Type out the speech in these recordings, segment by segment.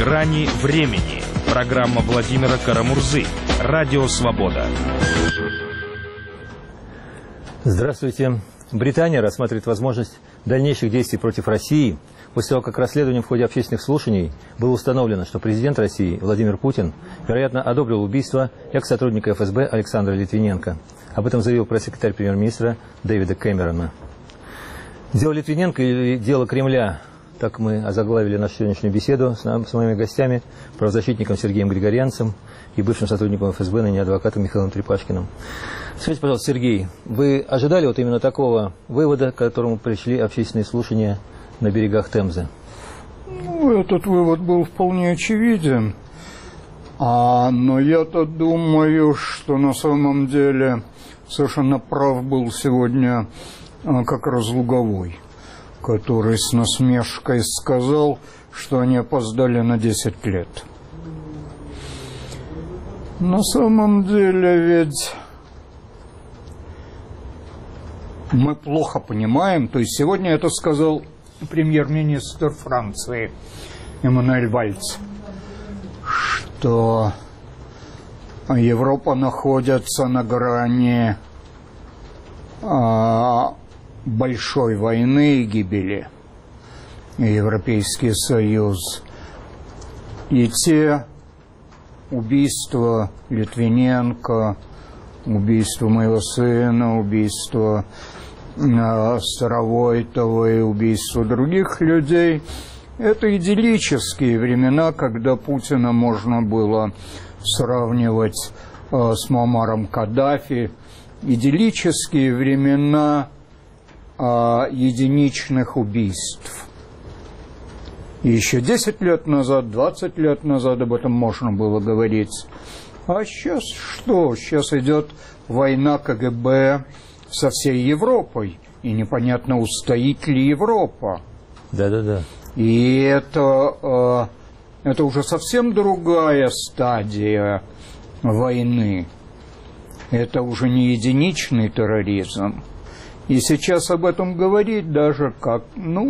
Грани времени. Программа Владимира Карамурзы. Радио Свобода. Здравствуйте. Британия рассматривает возможность дальнейших действий против России после того, как расследованием в ходе общественных слушаний было установлено, что президент России Владимир Путин, вероятно, одобрил убийство экс-сотрудника ФСБ Александра Литвиненко. Об этом заявил пресс-секретарь премьер-министра Дэвида Кэмерона. Дело Литвиненко или дело Кремля? Так мы озаглавили нашу сегодняшнюю беседу с моими гостями, правозащитником Сергеем Григорянцем и бывшим сотрудником ФСБ, ныне адвокатом Михаилом Трепашкиным. Скажите, пожалуйста, Сергей, вы ожидали вот именно такого вывода, к которому пришли общественные слушания на берегах Темзы? Ну, этот вывод был вполне очевиден. Но я-то думаю, что на самом деле совершенно прав был сегодня как раз Луговой, который с насмешкой сказал, что они опоздали на 10 лет. На самом деле ведь мы плохо понимаем, то есть сегодня это сказал премьер-министр Франции Эммануэль Вальц, что Европа находится на грани большой войны и гибели. Европейский Союз. И те убийства Литвиненко, убийство моего сына, убийство Старовойтовой, убийство других людей – это идиллические времена, когда Путина можно было сравнивать с Муаммаром Каддафи. Идиллические времена единичных убийств. И еще 10 лет назад, 20 лет назад об этом можно было говорить. А сейчас что? Сейчас идет война КГБ со всей Европой. И непонятно, устоит ли Европа. Да. И это уже совсем другая стадия войны. Это уже не единичный терроризм. И сейчас об этом говорить даже как,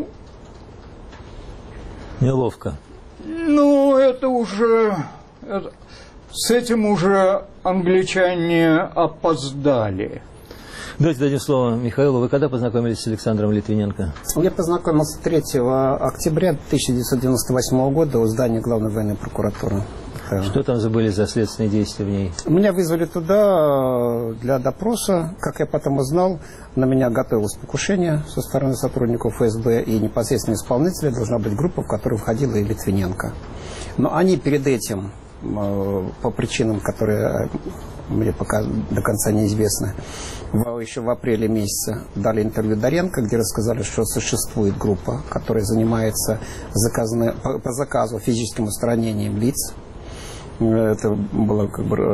неловко. Это уже... с этим уже англичане опоздали. Давайте дадим слово Михаилу. Вы когда познакомились с Александром Литвиненко? Я познакомился 3 октября 1998 года у здания Главной военной прокуратуры. Что там были за следственные действия в ней? Меня вызвали туда для допроса. Как я потом узнал, на меня готовилось покушение со стороны сотрудников ФСБ, и непосредственно исполнителя должна быть группа, в которую входила и Литвиненко. Но они перед этим, по причинам, которые мне пока до конца неизвестны, еще в апреле месяце дали интервью Доренко, где рассказали, что существует группа, которая занимается по заказу физическим устранением лиц. Это было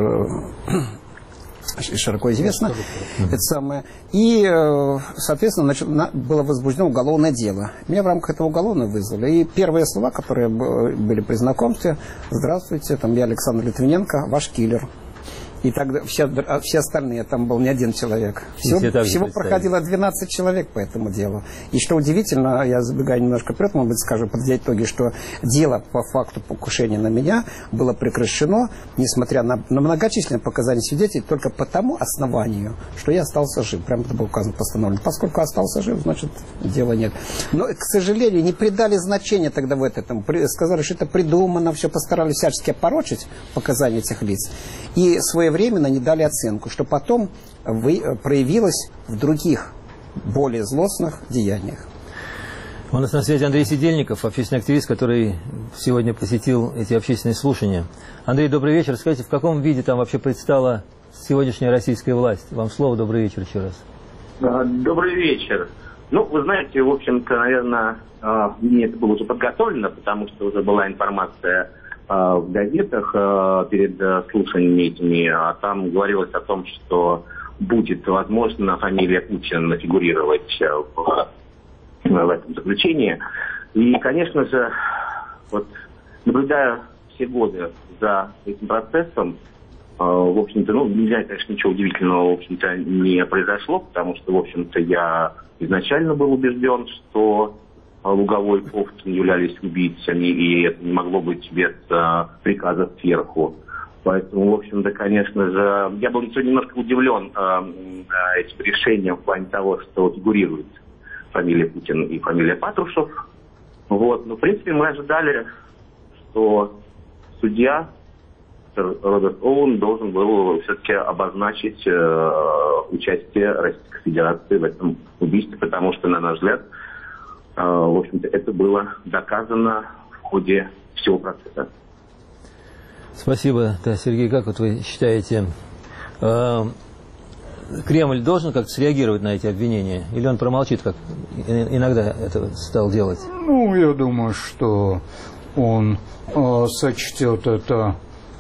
широко известно. Это самое. И, соответственно, было возбуждено уголовное дело. Меня в рамках этого уголовного вызвали. И первые слова, которые были при знакомстве: «Здравствуйте, я Александр Литвиненко, ваш киллер». И тогда все остальные, там был не один человек. Всего проходило 12 человек по этому делу. И что удивительно, я забегаю немножко вперед, может быть, скажу, подведя итоги, что дело по факту покушения на меня было прекращено, несмотря на многочисленные показания свидетелей, только по тому основанию, что я остался жив. Прямо это было указано постановлено. Поскольку остался жив, значит, дела нет. Но, к сожалению, не придали значения тогда в этом. Сказали, что это придумано, все постарались всячески опорочить показания этих лиц. И своевременно не дали оценку, что потом проявилось в других, более злостных деяниях. У нас на связи Андрей Сидельников, общественный активист, который сегодня посетил эти общественные слушания. Андрей, добрый вечер. Скажите, в каком виде там вообще предстала сегодняшняя российская власть? Вам слово. Добрый вечер еще раз. Добрый вечер. Вы знаете, в общем-то, наверное, мне это было уже подготовлено, потому что уже была информация в газетах перед слушаниями этими, там говорилось о том, что будет, возможно, фамилия Путина фигурировать в этом заключении. И, конечно же, наблюдая все годы за этим процессом, в общем-то, нельзя, конечно, ничего удивительного, в общем-то, не произошло, потому что, в общем-то, я изначально был убежден, что Луговой и Ковкин являлись убийцами, и это не могло быть без приказа сверху. Поэтому, в общем-то, конечно же, я был немножко удивлен этим решением в плане того, что фигурирует фамилия Путин и фамилия Патрушев. Вот. Но, в принципе, мы ожидали, что судья Роберт Оуэн должен был все-таки обозначить участие Российской Федерации в этом убийстве, потому что, на наш взгляд, в общем-то, это было доказано в ходе всего процесса. Спасибо. Да, Сергей, как вот вы считаете, Кремль должен как-то среагировать на эти обвинения? Или он промолчит, как иногда это стал делать? Ну, я думаю, что он сочтет это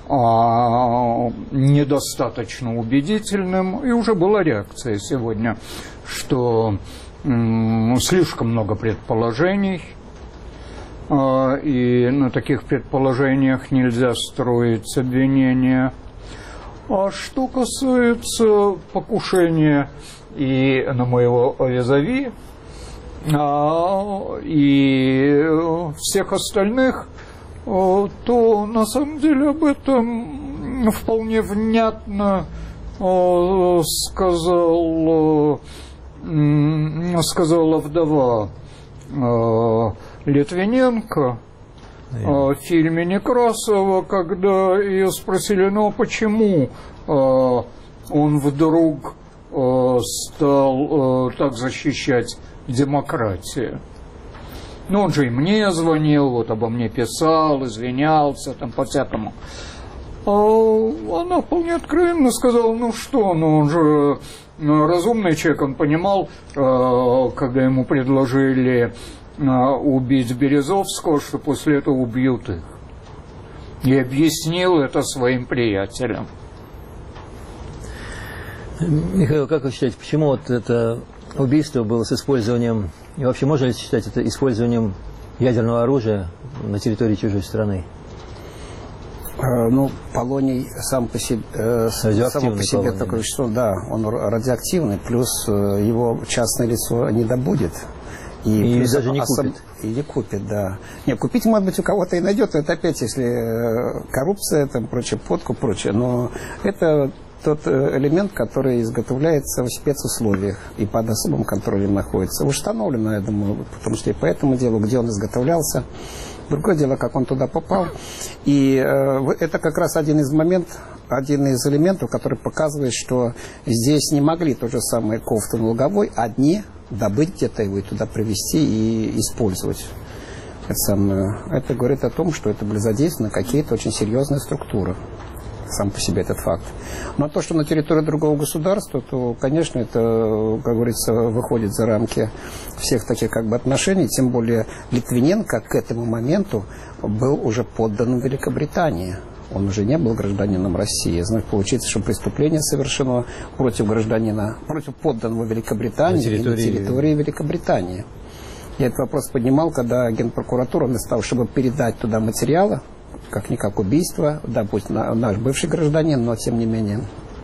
недостаточно убедительным. И уже была реакция сегодня, что слишком много предположений, и на таких предположениях нельзя строить обвинения. А что касается покушения и на моего визави, и всех остальных, то на самом деле об этом вполне внятно сказала вдова Литвиненко в фильме Некрасова, когда ее спросили, ну а почему он вдруг стал так защищать демократию? Ну, он же и мне звонил, вот обо мне писал, извинялся, там по-всякому. Она вполне откровенно сказала, ну что, ну он же разумный человек, он понимал, когда ему предложили убить Березовского, что после этого убьют их. И объяснил это своим приятелям. Михаил, как вы считаете, почему вот это убийство было с использованием, и вообще можно ли считать это использованием ядерного оружия на территории чужой страны? Ну, полоний сам по себе такое, что да, он радиоактивный, плюс его частное лицо не добудет. И даже не купит. И не купит, да. Не, купить, может быть, у кого-то и найдет. Это опять, если коррупция, там, прочее, подкуп, прочее. Но это тот элемент, который изготовляется в спецусловиях и под особым контролем находится. Установлено, я думаю, потому что и по этому делу, где он изготовлялся. Другое дело, как он туда попал. И это как раз один из элементов, который показывает, что здесь не могли то же самое Ковтун, Луговой одни добыть где-то его и туда привезти и использовать. Это говорит о том, что это были задействованы какие-то очень серьезные структуры. Сам по себе этот факт. Но то, что на территории другого государства, то, конечно, это, как говорится, выходит за рамки всех таких как бы отношений. Тем более Литвиненко к этому моменту был уже подданным Великобритании. Он уже не был гражданином России. Значит, получится, что преступление совершено против гражданина, против подданного Великобритании и на территории Великобритании. Я этот вопрос поднимал, когда Генпрокуратура вместо того, чтобы передать туда материалы, как-никак убийство, да, пусть наш бывший гражданин, но тем не менее,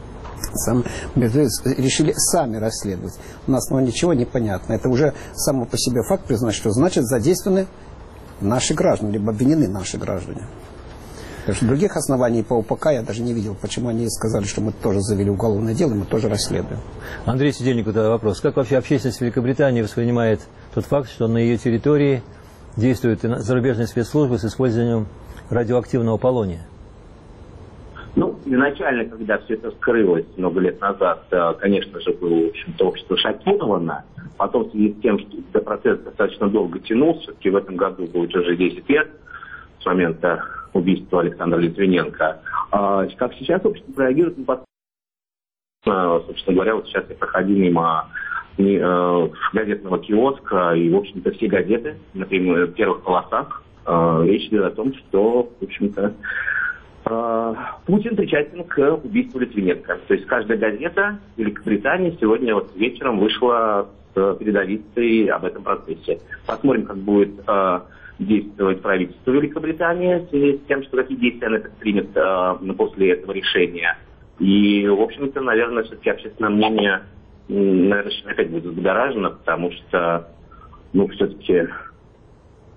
решили сами расследовать. У нас ничего не понятно. Это уже само по себе факт признать, что значит задействованы наши граждане, либо обвинены наши граждане. Потому что других оснований по УПК я даже не видел, почему они сказали, что мы тоже завели уголовное дело, и мы тоже расследуем. Андрей Сидельников, да, вопрос. Как вообще общественность Великобритании воспринимает тот факт, что на ее территории действуют зарубежные спецслужбы с использованием радиоактивного полония? Ну, изначально, когда все это вскрылось много лет назад, конечно же, было, в общем-то, общество шокировано. Потом, в связи с тем, что процесс достаточно долго тянулся, все-таки в этом году будет уже 10 лет с момента убийства Александра Литвиненко. Как сейчас общество реагирует на собственно говоря, вот сейчас я проходил мимо газетного киоска, и, в общем-то, все газеты на первых полосах речь идет о том, что, в общем-то, Путин причастен к убийству Литвиненко. То есть каждая газета Великобритании сегодня вот вечером вышла с передовицей об этом процессе. Посмотрим, как будет действовать правительство Великобритании в связи с тем, что какие действия оно предпримет после этого решения. И, в общем-то, наверное, все-таки общественное мнение, наверное, опять будет взбудоражено, потому что, ну, все-таки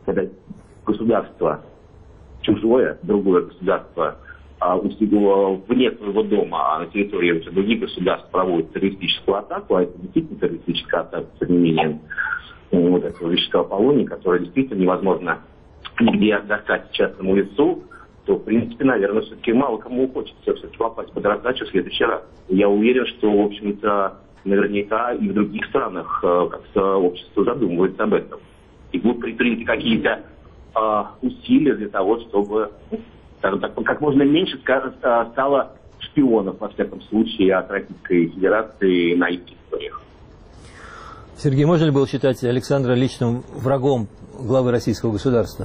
когда государство чужое, другое государство, вне своего дома, а на территории других государств проводит террористическую атаку, а это действительно террористическая атака с применением вот этого вещества полония, которое действительно невозможно нигде достать частному лицу, то, в принципе, наверное, все-таки мало кому хочется все-таки попасть под раздачу в следующий раз. Я уверен, что, в общем-то, наверняка и в других странах как-то общество задумывается об этом. И будут предприняты какие-то усилия для того, чтобы, скажем так, как можно меньше стало шпионов, во всяком случае, от Российской Федерации на их территориях. Сергей, можно ли было считать Александра личным врагом главы российского государства?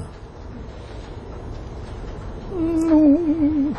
Ну,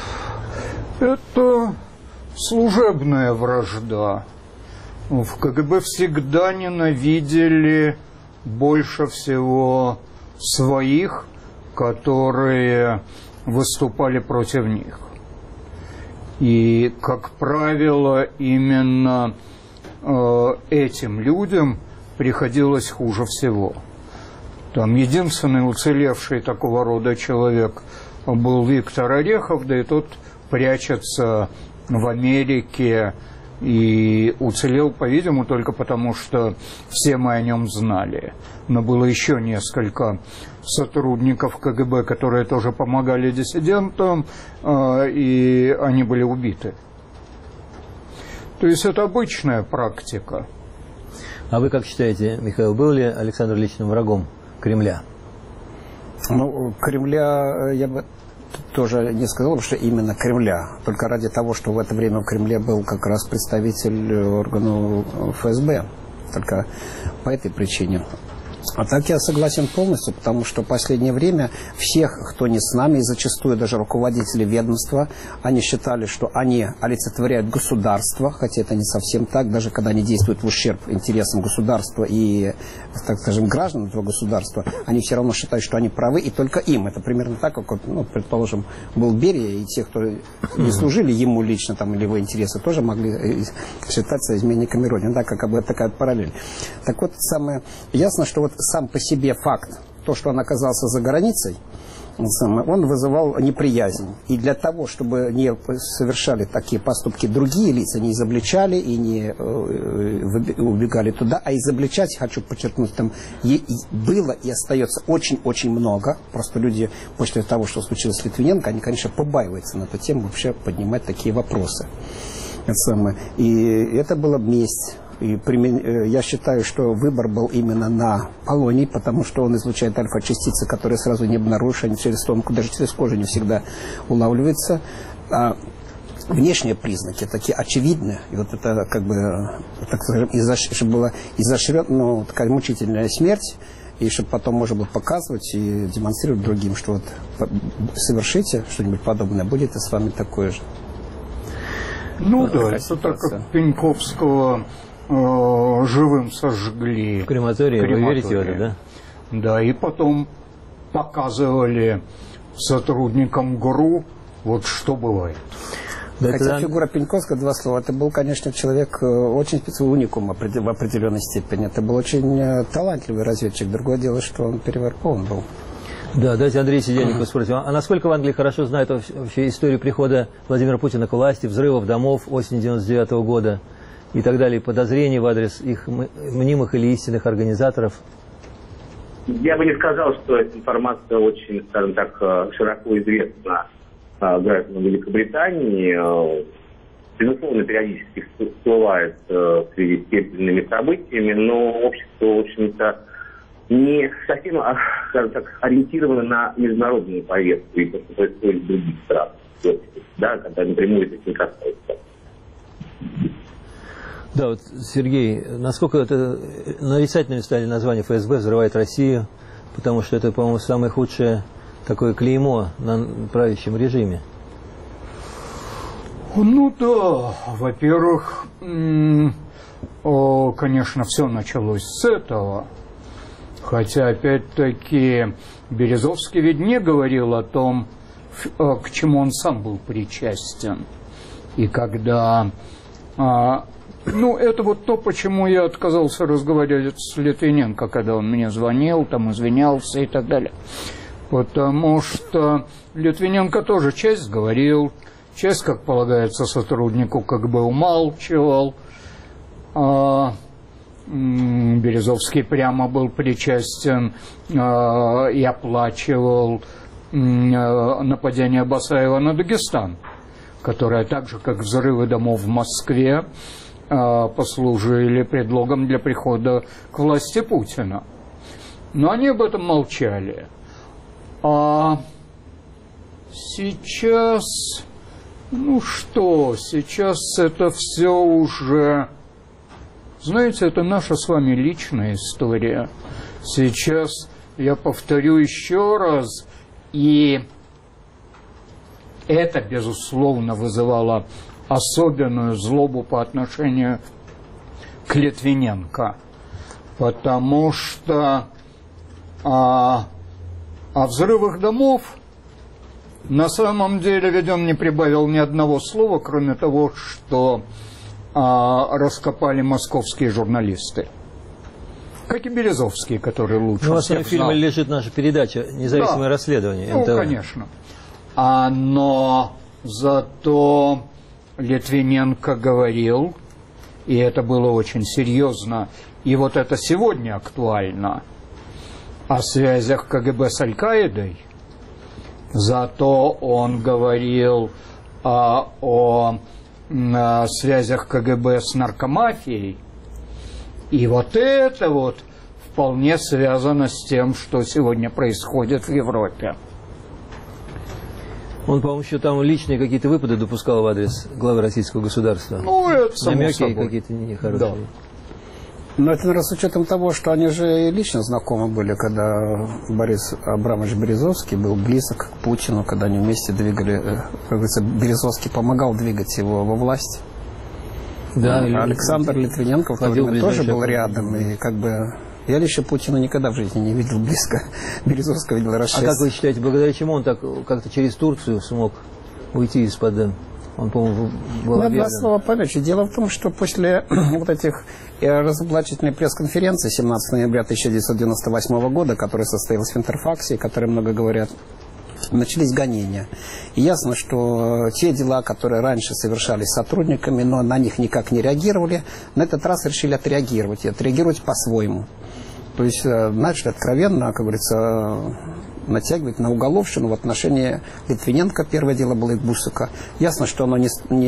это служебная вражда. В КГБ всегда ненавидели больше всего своих, которые выступали против них. И, как правило, именно этим людям приходилось хуже всего. Там единственный уцелевший такого рода человек был Виктор Орехов, да и тот прячется в Америке и уцелел, по-видимому, только потому, что все мы о нем знали. Но было еще несколько сотрудников КГБ, которые тоже помогали диссидентам, и они были убиты. То есть это обычная практика. А вы как считаете, Михаил, был ли Александр личным врагом Кремля? Ну, Кремля я бы тоже не сказал, что именно Кремля. Только ради того, что в это время в Кремле был как раз представитель органов ФСБ. Только по этой причине. А так я согласен полностью, потому что в последнее время всех, кто не с нами, и зачастую даже руководители ведомства, они считали, что они олицетворяют государство, хотя это не совсем так, даже когда они действуют в ущерб интересам государства и, так скажем, граждан этого государства, они все равно считают, что они правы, и только им. Это примерно так, как, ну, предположим, был Берия, и те, кто не служили ему лично, там, или его интересы, тоже могли считаться изменниками Родины. Да, как бы такая параллель. Так вот, самое ясно, что вот сам по себе факт, то, что он оказался за границей, он вызывал неприязнь. И для того, чтобы не совершали такие поступки другие лица, не изобличали и не убегали туда, а изобличать, хочу подчеркнуть, там было и остается очень-очень много. Просто люди после того, что случилось с Литвиненко, они, конечно, побаиваются на эту тему вообще поднимать такие вопросы. И это была месть. И я считаю, что выбор был именно на полонии, потому что он излучает альфа-частицы, которые сразу не обнаружишь, они через тонкую, даже через кожу не всегда улавливаются. А внешние признаки такие очевидны. И вот это, как бы, так скажем, чтобы была изощренная, ну, такая мучительная смерть, и чтобы потом можно было показывать и демонстрировать другим, что вот совершите что-нибудь подобное, будет и с вами такое же. Ну вот да, это так, как Пеньковского живым сожгли. В крематории, вы верите в это, да? Да, и потом показывали сотрудникам ГРУ, вот что бывает. Да, хотя фигура Пеньковского, два слова, это был, конечно, человек очень специальный, уникум в определенной степени. Это был очень талантливый разведчик. Другое дело, что он переворкован был. Да, давайте Андрей Сидельникова спросим. А насколько в Англии хорошо знают вообще историю прихода Владимира Путина к власти, взрывов домов осени 99-го года и так далее, подозрений в адрес их мнимых или истинных организаторов? Я бы не сказал, что эта информация очень, скажем так, широко известна гражданам Великобритании. Безусловно, периодически всплывает в связи с теми событиями, но общество, в общем-то, не совсем, скажем так, ориентировано на международную повестку и то, что происходит в других странах, да, когда напрямую это не касается. Да, вот, Сергей, насколько это нарицательными стали названия ФСБ «Взрывает Россию», потому что это, по-моему, самое худшее такое клеймо на правящем режиме. Ну да, во-первых, конечно, все началось с этого. Хотя, опять-таки, Березовский ведь не говорил о том, к чему он сам был причастен. И когда Ну, это вот то, почему я отказался разговаривать с Литвиненко, когда он мне звонил, там извинялся и так далее. Потому что Литвиненко тоже часть говорил, часть, как полагается сотруднику, как бы умалчивал. Березовский прямо был причастен и оплачивал нападение Басаева на Дагестан, которое так же, как взрывы домов в Москве, послужили предлогом для прихода к власти Путина. Но они об этом молчали. А сейчас, ну что, сейчас это все уже, знаете, это наша с вами личная история. Сейчас я повторю еще раз, и это, безусловно, вызывало особенную злобу по отношению к Литвиненко, потому что о взрывах домов на самом деле ведь он не прибавил ни одного слова, кроме того, что раскопали московские журналисты. Как и Березовский, который лучше всех всех знал. В фильме лежит наша передача «Независимое расследование». Ну, конечно. Но зато Литвиненко говорил, и это было очень серьезно, и вот это сегодня актуально, о связях КГБ с Аль-Каидой. Зато он говорил о связях КГБ с наркомафией. И вот это вот вполне связано с тем, что сегодня происходит в Европе. Он, по-моему, еще там личные какие-то выпады допускал в адрес главы российского государства. Ну, это само намеки собой. Какие-то нехорошие. Да. Но это, наверное, с учетом того, что они же и лично знакомы были, когда Борис Абрамович Березовский был близок к Путину, когда они вместе двигали, как говорится, Березовский помогал двигать его во власть. Да, Александр Литвиненко в то время тоже был рядом, и как бы я лично Путина никогда в жизни не видел близко. Березовского видел раз 6. А как вы считаете, благодаря чему он так как-то через Турцию смог уйти из-под... Он, по-моему, был Два слова помягче. Дело в том, что после вот этих разоблачительной пресс-конференции 17 ноября 1998 года, которая состоялась в Интерфаксе, о которой много говорят, начались гонения. И ясно, что те дела, которые раньше совершались сотрудниками, но на них никак не реагировали, на этот раз решили отреагировать, и отреагировать по-своему. То есть начали откровенно, как говорится, натягивать на уголовщину в отношении Литвиненко. Первое дело было и Бусика. Ясно, что оно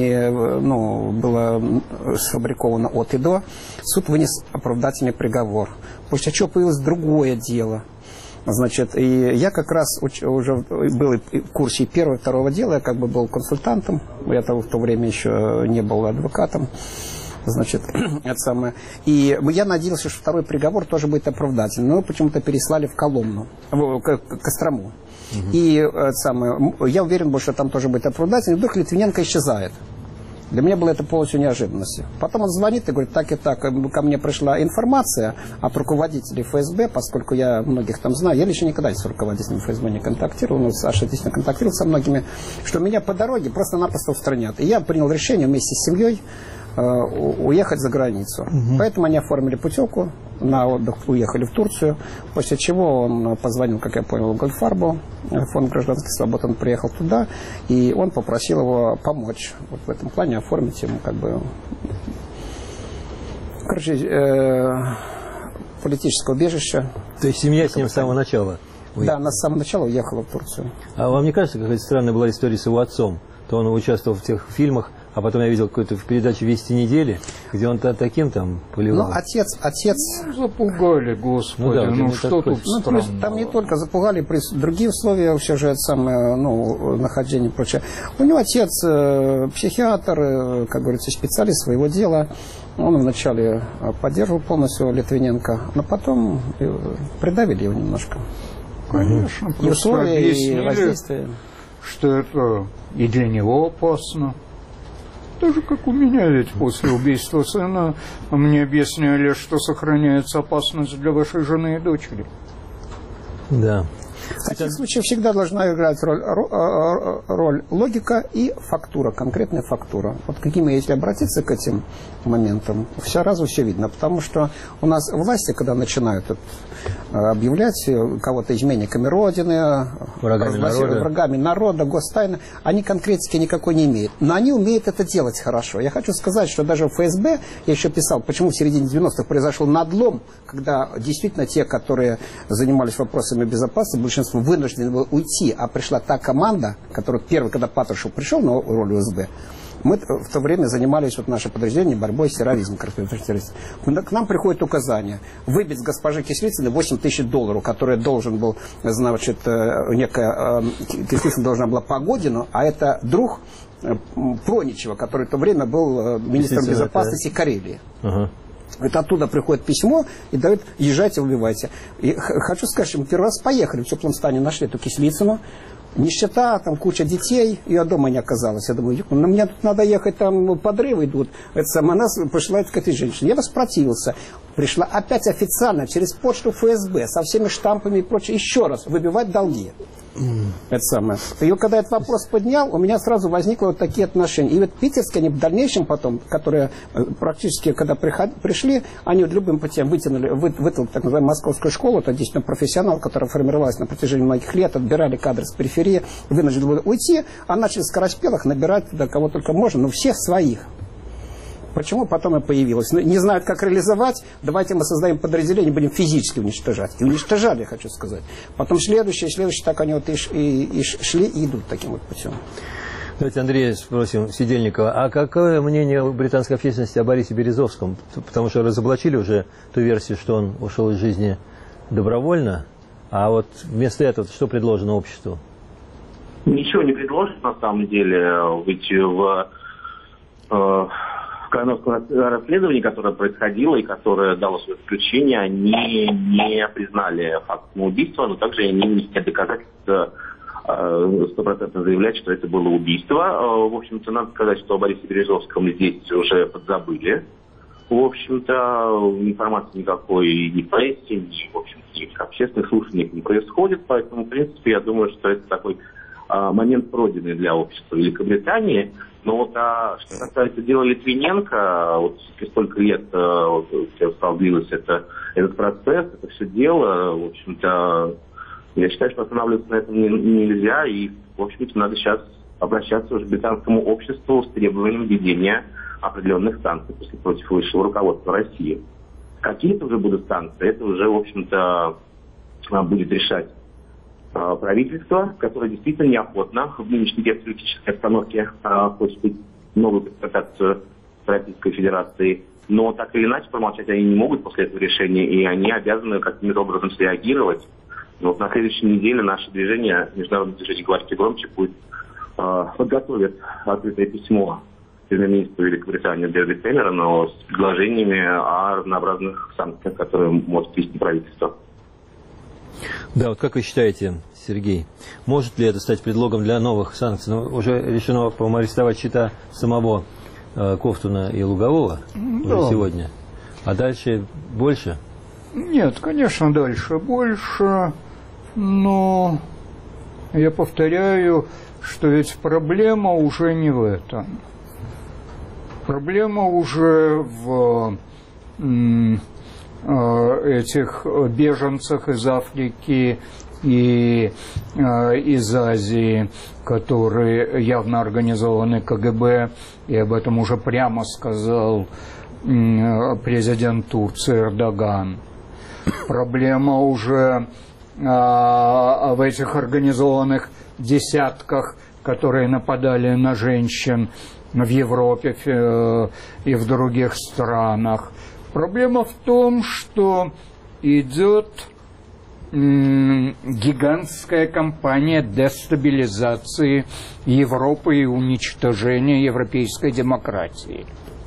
было сфабриковано от и до. Суд вынес оправдательный приговор. После чего появилось другое дело. Значит, и я как раз уже был в курсе первого и второго дела, я как бы был консультантом, я в то время еще не был адвокатом. Значит, это самое. И я надеялся, что второй приговор тоже будет оправдательный. Но почему-то переслали в Коломну, к Кострому. И я уверен был, что там тоже будет оправдательный. Вдруг Литвиненко исчезает. Для меня было это полностью неожиданностью. Потом он звонит и говорит, так и так, ко мне пришла информация от руководителей ФСБ, поскольку я многих там знаю. Я лично никогда с руководителями ФСБ не контактировал, но Саша действительно контактировал со многими, что меня по дороге просто-напросто устранят. И я принял решение вместе с семьей уехать за границу. Поэтому они оформили путевку на отдых, уехали в Турцию, после чего он позвонил, как я понял, Гольфарбу, фонд гражданских свобод, он приехал туда, и он попросил его помочь вот в этом плане, оформить ему как бы, политическое убежище. То есть семья с ним с самого начала? Да, она с самого начала уехала в Турцию. А вам не кажется, какая-то странная была история с его отцом? То он участвовал в тех фильмах, а потом я видел какую-то передачу «Вести недели», где он таким там поливал. Ну, отец... Запугали, господи, что тут странного? Там не только запугали, при другие условия, все же это самое, нахождение и прочее. У него отец психиатр, как говорится, специалист своего дела. Он вначале поддерживал полностью Литвиненко, но потом придавили его немножко. Конечно, и условия, объяснили, и воздействие. Что это и для него опасно. Даже как у меня ведь после убийства сына мне объясняли, что сохраняется опасность для вашей жены и дочери. Да. В таких случаях всегда должна играть роль логика и фактура, конкретная фактура. Вот какими, если обратиться к этим моментам, сразу все видно. Потому что у нас власти, когда начинают объявлять кого-то изменниками Родины, врагами народа, гостайны, они конкретики никакой не имеют. Но они умеют это делать хорошо. Я хочу сказать, что даже в ФСБ, я еще писал, почему в середине 90-х произошел надлом, когда действительно те, которые занимались вопросами безопасности, большинство вынуждены были уйти, а пришла та команда, которая первый, когда Патрушев пришел на роль УСБ, мы в то время занимались, вот наше подразделение, борьбой с терроризмом. К нам приходит указание выбить с госпожи Кислицыной $8000, которые должен был, значит, некая Кислицына должна была Погодину, а это друг Проничева, который в то время был министром безопасности Карелии. Это оттуда приходит письмо и дают: езжайте, убивайте. И хочу сказать, что мы первый раз поехали, в теплом стане нашли эту Кислицыну. Нищета, там куча детей, ее дома не оказалось. Я думаю, на меня тут надо ехать, там подрывы идут. Она пришла к этой женщине. Я воспротивился. Пришла опять официально через почту ФСБ со всеми штампами и прочее, еще раз выбивать долги. Это самое. И когда этот вопрос поднял, у меня сразу возникли вот такие отношения. И вот питерские, они в дальнейшем потом, которые практически, когда пришли, они вот любым путем вытянули так называемую московскую школу, это действительно профессионал, которая формировалась на протяжении многих лет, отбирали кадры с периферии, вынуждены были уйти, а начали в скороспелых набирать туда кого только можно, но всех своих. Почему потом и появилось? Не знают, как реализовать, давайте мы создаем подразделение, будем физически уничтожать. И уничтожали, хочу сказать. Потом следующие, так они вот и шли, и идут таким вот путем. Давайте Андрея спросим, Сидельникова, а какое мнение британской общественности о Борисе Березовском? Потому что разоблачили уже ту версию, что он ушел из жизни добровольно, а вот вместо этого что предложено обществу? Ничего не предложено, на самом деле, ведь в Кановском расследовании, которое происходило и которое дало свое заключение, они не признали факт самоубийства, но также они не имеют доказательств 100% заявлять, что это было убийство. В общем-то, надо сказать, что о Борисе Березовском здесь уже подзабыли. В общем-то, информации никакой ни в прессе, ни в общем-то, никаких общественных слушаний не происходит, поэтому, в принципе, я думаю, что это такой момент пройденный для общества Великобритании. Но вот что касается дела Литвиненко, вот столько лет длился этот процесс, это все дело, в общем-то, я считаю, что останавливаться на этом нельзя, и, в общем-то, надо сейчас обращаться уже к британскому обществу с требованием введения определенных санкций против высшего руководства России. Какие-то уже будут санкции, это уже, в общем-то, будет решать правительство, которое действительно неохотно в нынешней геополитической обстановке хочет быть новую конфронтацию с Российской Федерацией. Но так или иначе промолчать они не могут после этого решения, и они обязаны каким-то образом среагировать. Но вот на следующей неделе наше движение, международное движение «Говорите громче», подготовит открытое письмо премьер-министру Великобритании Дэвиду Кэмерону с предложениями о разнообразных санкциях, которые может ввести правительство. Да, вот как вы считаете, Сергей, может ли это стать предлогом для новых санкций? Ну, уже решено, по-моему, арестовать счета самого Ковтуна и Лугового уже сегодня. А дальше больше? Нет, конечно, дальше больше. Но я повторяю, что ведь проблема уже не в этом. Проблема уже в этих беженцах из Африки и из Азии, которые явно организованы КГБ, и об этом уже прямо сказал президент Турции Эрдоган. Проблема уже в этих организованных десятках, которые нападали на женщин в Европе и в других странах. Проблема в том, что идет гигантская кампания дестабилизации Европы и уничтожения европейской демократии.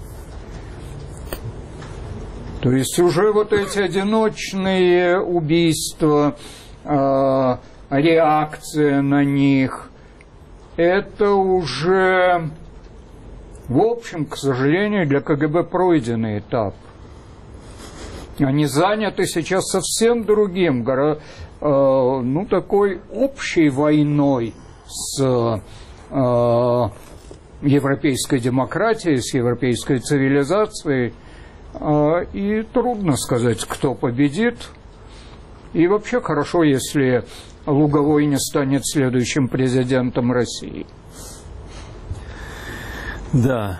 То есть уже вот эти одиночные убийства, реакция на них, это уже, в общем, к сожалению, для КГБ пройденный этап. Они заняты сейчас совсем другим, ну, такой общей войной с европейской демократией, с европейской цивилизацией. И трудно сказать, кто победит. И вообще хорошо, если Луговой не станет следующим президентом России. Да.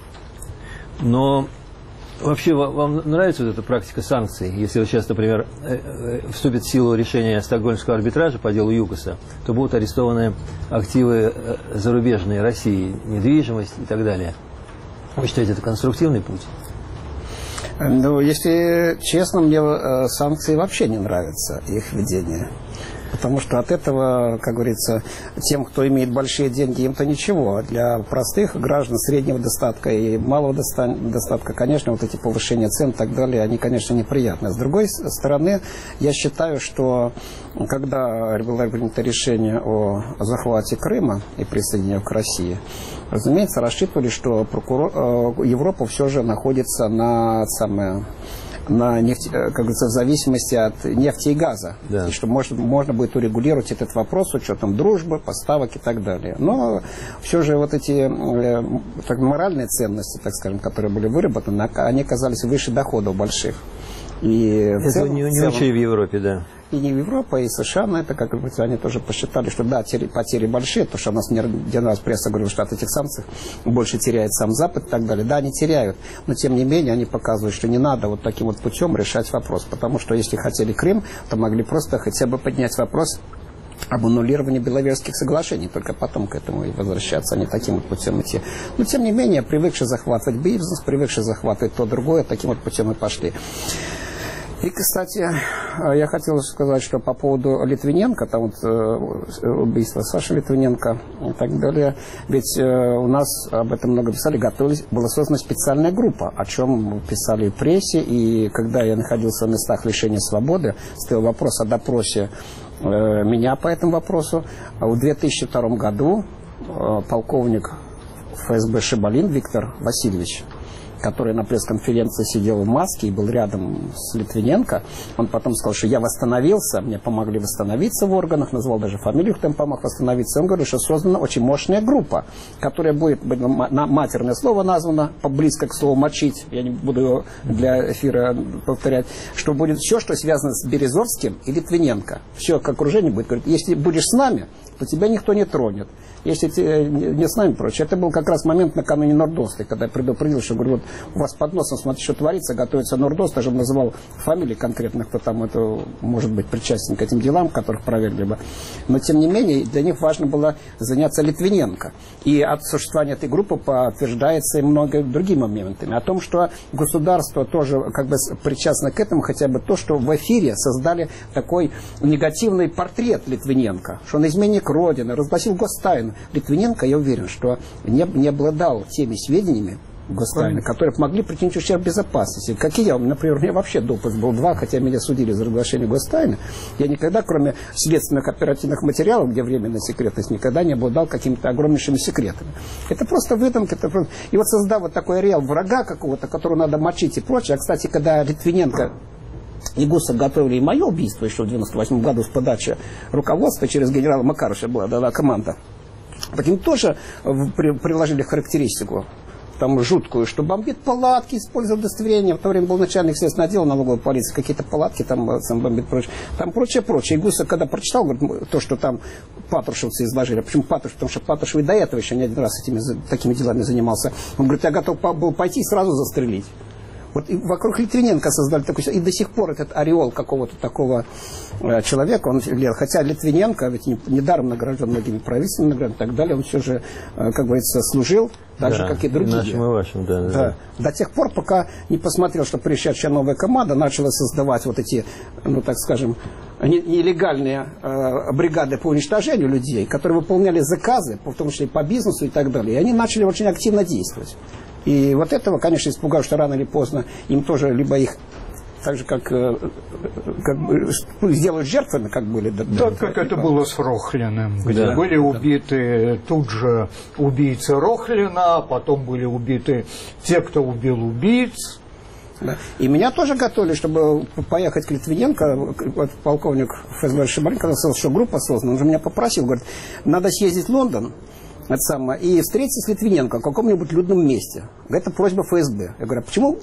Но вообще вам нравится вот эта практика санкций? Если вот сейчас, например, вступит в силу решение Стокгольмского арбитража по делу ЮКОСа, то будут арестованы активы зарубежные России, недвижимость и так далее. Вы считаете, это конструктивный путь? Ну, если честно, мне санкции вообще не нравятся, их введение. Потому что от этого, как говорится, тем, кто имеет большие деньги, им-то ничего. Для простых граждан среднего достатка и малого достатка, конечно, вот эти повышения цен и так далее, они, конечно, неприятны. С другой стороны, я считаю, что когда было принято решение о захвате Крыма и присоединении к России, разумеется, рассчитывали, что Европа все же находится на нефть, как говорится, в зависимости от нефти и газа. Да. И что можно будет урегулировать этот вопрос с учетом дружбы, поставок и так далее. Но все же вот эти моральные ценности, так скажем, которые были выработаны, они оказались выше доходов больших. И это не очень в Европе, да. И не Европа, и США на это, как говорится, они тоже посчитали, что да, потери большие, потому что у нас не один раз пресса говорила, что от этих санкций больше теряет сам Запад и так далее. Да, они теряют, но тем не менее они показывают, что не надо вот таким вот путем решать вопрос, потому что если хотели Крым, то могли просто хотя бы поднять вопрос об аннулировании Беловежских соглашений, только потом к этому и возвращаться, а не таким вот путем идти. Но тем не менее, привыкшие захватывать бизнес, привыкшие захватывать то другое, таким вот путем и пошли. И, кстати, я хотел сказать, что по поводу Литвиненко, там вот убийство Саши Литвиненко и так далее, ведь у нас об этом много писали, готовились, была создана специальная группа, о чем писали в прессе, и когда я находился в местах лишения свободы, стоял вопрос о допросе меня по этому вопросу. В 2002 году полковник ФСБ Шибалин Виктор Васильевич, который на пресс-конференции сидел в маске и был рядом с Литвиненко, он потом сказал, что я восстановился, мне помогли восстановиться в органах, назвал даже фамилию, кто им помог восстановиться. Он говорит, что создана очень мощная группа, которая будет, матерное слово названо, близко к слову «мочить», я не буду его для эфира повторять, что будет все, что связано с Березовским и Литвиненко. Все к окружению будет. Говорит, если будешь с нами, то тебя никто не тронет. Если не с нами прочее. Это был как раз момент накануне Нордоста, когда я предупредил, что говорю, вот у вас под носом, смотрите, что творится, готовится Нордост, даже называл фамилии конкретно, кто там это может быть причастен к этим делам, которых проверили бы. Но тем не менее, для них важно было заняться Литвиненко. И от существования этой группы подтверждается и многими другими моментами. О том, что государство тоже как бы причастно к этому, хотя бы то, что в эфире создали такой негативный портрет Литвиненко, что он изменник Родины, разгласил гостайну. Литвиненко, я уверен, что не обладал теми сведениями гостайны, которые могли причинить ущерб безопасности. Как и я, например, у меня вообще допуск был 2, хотя меня судили за разглашение гостайны. Я никогда, кроме следственных оперативных материалов, где временная секретность, никогда не обладал какими-то огромнейшими секретами. Это просто выдумки. И вот создав вот такой ареал врага какого-то, которого надо мочить и прочее. А, кстати, когда Литвиненко и Гусев готовили и мое убийство еще в 1998 году с подачи руководства через генерала Макарыша была дана команда, к ним тоже приложили характеристику там жуткую, что бомбит палатки, используя удостоверение. В то время был начальник следственного отдела налоговой полиции, какие-то палатки там бомбит, прочее. Там прочее. И Гусев, когда прочитал, говорит, то, что там патрушевцы изложили. Почему Патрушев? Потому что Патрушев и до этого еще не один раз такими делами занимался. Он говорит, я готов был пойти и сразу застрелить. Вот и вокруг Литвиненко создали такой... И до сих пор этот ореол какого-то такого человека, он, хотя Литвиненко ведь недаром награжден многими правительственными наградами и так далее, он все же, как говорится, служил, так же, как и другие. Нашим и вашим, да. До тех пор, пока не посмотрел, что пришедшая новая команда начала создавать вот эти, ну, так скажем, нелегальные бригады по уничтожению людей, которые выполняли заказы, в том числе и по бизнесу и так далее. И они начали очень активно действовать. И вот этого, конечно, испугал, что рано или поздно им тоже либо их так же, как сделают жертвами, как были. Так, как это было с Рохлиным, где были убиты тут же убийцы Рохлина, а потом были убиты те, кто убил убийц. Да. И меня тоже готовили, чтобы поехать к Литвиненко, вот полковник ФСБ Шибарин, когда сказал, что группа создана, он же меня попросил, говорит, надо съездить в Лондон, это самое, и встретиться с Литвиненко в каком-нибудь людном месте. Это просьба ФСБ. Я говорю, а почему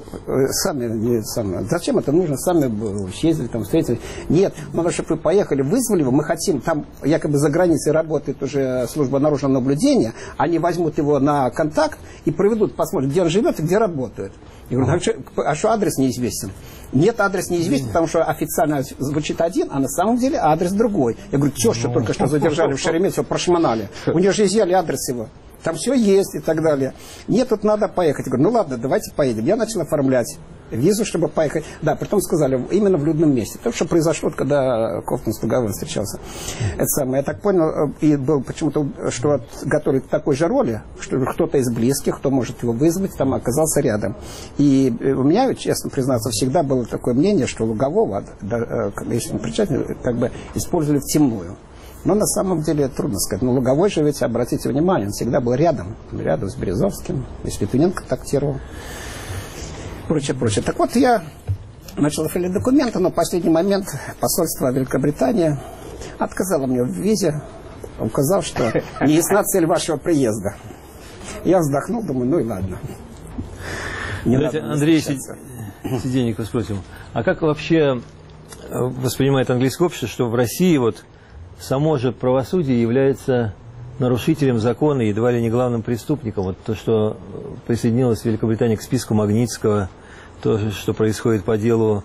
зачем это нужно, сами съездили, там, встретились? Нет, надо, чтобы вы поехали, вызвали его, мы хотим, там якобы за границей работает уже служба наружного наблюдения, они возьмут его на контакт и проведут, посмотрят, где он живет и где работает. Я говорю, а что адрес неизвестен? Нет, адрес неизвестен, потому что официально звучит один, а на самом деле адрес другой. Я говорю, тещу только что задержали в Шереметьево, прошмонали. У нее же изъяли адрес его. Там все есть и так далее. Нет, тут надо поехать. Я говорю, ну ладно, давайте поедем. Я начал оформлять визу, чтобы поехать. Да, притом сказали, именно в людном месте. То, что произошло, когда Кофтон с Туговым встречался. Это самое. Я так понял, и был почему-то, что готовили к такой же роли, что кто-то из близких, кто может его вызвать, там оказался рядом. И у меня, честно признаться, всегда было такое мнение, что Лугового, если он причастен, как бы использовали втемную. Но на самом деле трудно сказать. Но Луговой же, ведь, обратите внимание, он всегда был рядом с Березовским, и с Литвиненко контактировал. Прочее, прочее. Так вот, я начал оформлять документы, но в последний момент посольство Великобритании отказало мне в визе, указав, что не ясна цель вашего приезда. Я вздохнул, думаю, ну и ладно. Давайте Андрей Сидельников спросим. А как вообще воспринимает английское общество, что в России вот само же правосудие является нарушителем закона, едва ли не главным преступником? Вот то, что присоединилась Великобритания к списку Магнитского, то, что происходит по делу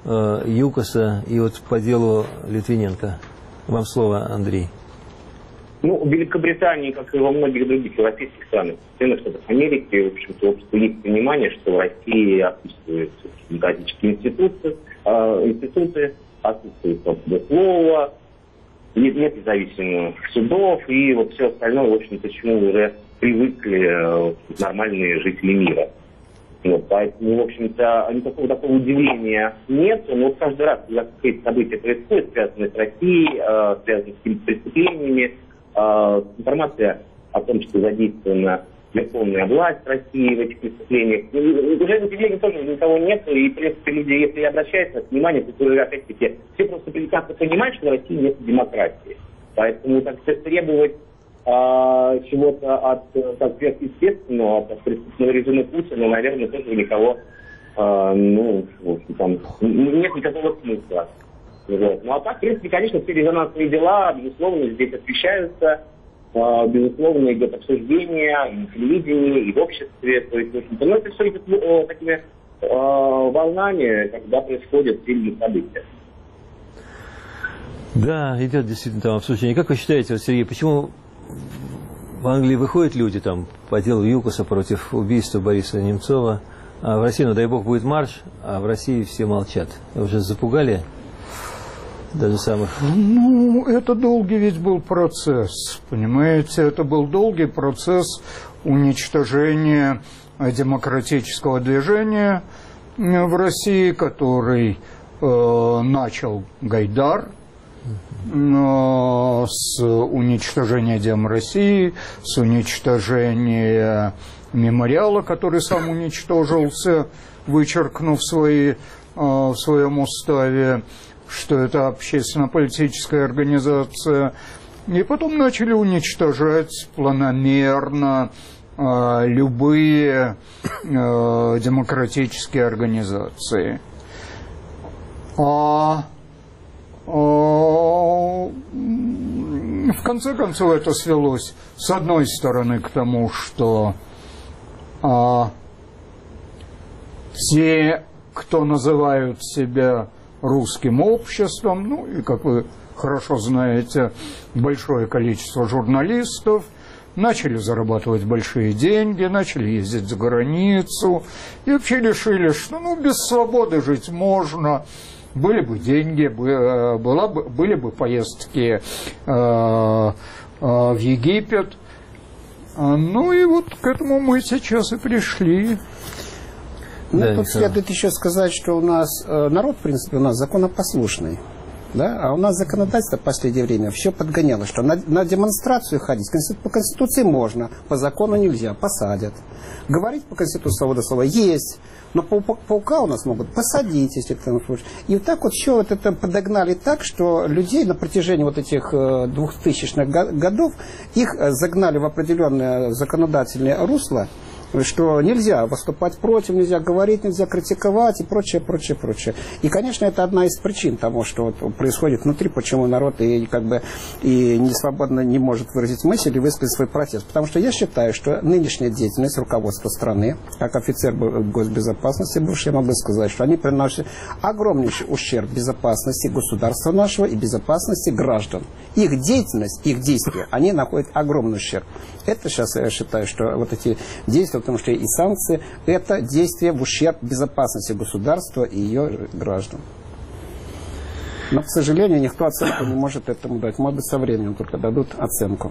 ЮКОСа и вот по делу Литвиненко. Вам слово, Андрей. Ну, в Великобритании, как и во многих других европейских странах, в Соединенных Штатах Америки, в общем-то, общество есть понимание, что в России отсутствуют демократические институты, отсутствует свобода слова, нет независимых судов, и вот все остальное, в общем-то, чему уже привыкли нормальные жители мира. Вот, поэтому, в общем-то, никакого такого удивления нет. Но вот каждый раз, когда какие-то события происходят, связанные с Россией, связанные с какими-то преступлениями, информация о том, что задействована верховная власть России в этих преступлениях, уже удивления тоже никого нет. И, в принципе, люди, если обращаются к вниманию, то, опять-таки, все просто прекрасно понимают, что в России нет демократии. Поэтому так требовать чего-то от сверхъестественного, от преступного режима Путина, наверное, тоже никого, там, нет никакого смысла. Вот. Ну а так, в принципе, конечно, все резонансные дела, безусловно, здесь освещаются, безусловно, идет обсуждение и на телевидении, и в обществе. То есть, в общем-то, но это все идет такими волнами, когда происходят сильные события. Да, идет действительно там обсуждение. Как вы считаете, вот, Сергей, почему в Англии выходят люди там по делу ЮКОСа против убийства Бориса Немцова, а в России, ну дай бог, будет марш, а в России все молчат? Вы уже запугали даже самых... Ну, это долгий ведь был процесс, понимаете? Это был долгий процесс уничтожения демократического движения в России, который начал Гайдар, с уничтожения Дем России, с уничтожения мемориала, который сам уничтожился, вычеркнув в своем уставе, что это общественно-политическая организация. И потом начали уничтожать планомерно любые демократические организации. В конце концов, это свелось, с одной стороны, к тому, что те, кто называют себя русским обществом, ну и, как вы хорошо знаете, большое количество журналистов, начали зарабатывать большие деньги, начали ездить за границу и вообще решили, что без свободы жить можно. Были бы деньги, были бы поездки в Египет. Ну и вот к этому мы сейчас и пришли. Ну, тут следует еще сказать, что у нас народ, в принципе, у нас законопослушный. Да? А у нас законодательство в последнее время все подгоняло, что на демонстрацию ходить по Конституции можно, по закону нельзя, посадят. Говорить по Конституции свобода слова есть, но паука у нас могут посадить, если ты хочешь. И вот так вот все вот это подогнали так, что людей на протяжении вот этих 2000-х годов их загнали в определенное законодательное русло, что нельзя выступать против, нельзя говорить, нельзя критиковать и прочее, прочее, прочее. И, конечно, это одна из причин того, что вот происходит внутри, почему народ и не свободно не может выразить мысль и высказать свой протест. Потому что я считаю, что нынешняя деятельность руководства страны, как офицер госбезопасности бывший, я могу сказать, что они приносят огромнейший ущерб безопасности государства нашего и безопасности граждан. Их деятельность, их действия, они находят огромный ущерб. Это сейчас я считаю, что вот эти действия, потому что и санкции, это действие в ущерб безопасности государства и ее граждан. Но, к сожалению, никто оценку не может этому дать. Может быть, со временем только дадут оценку.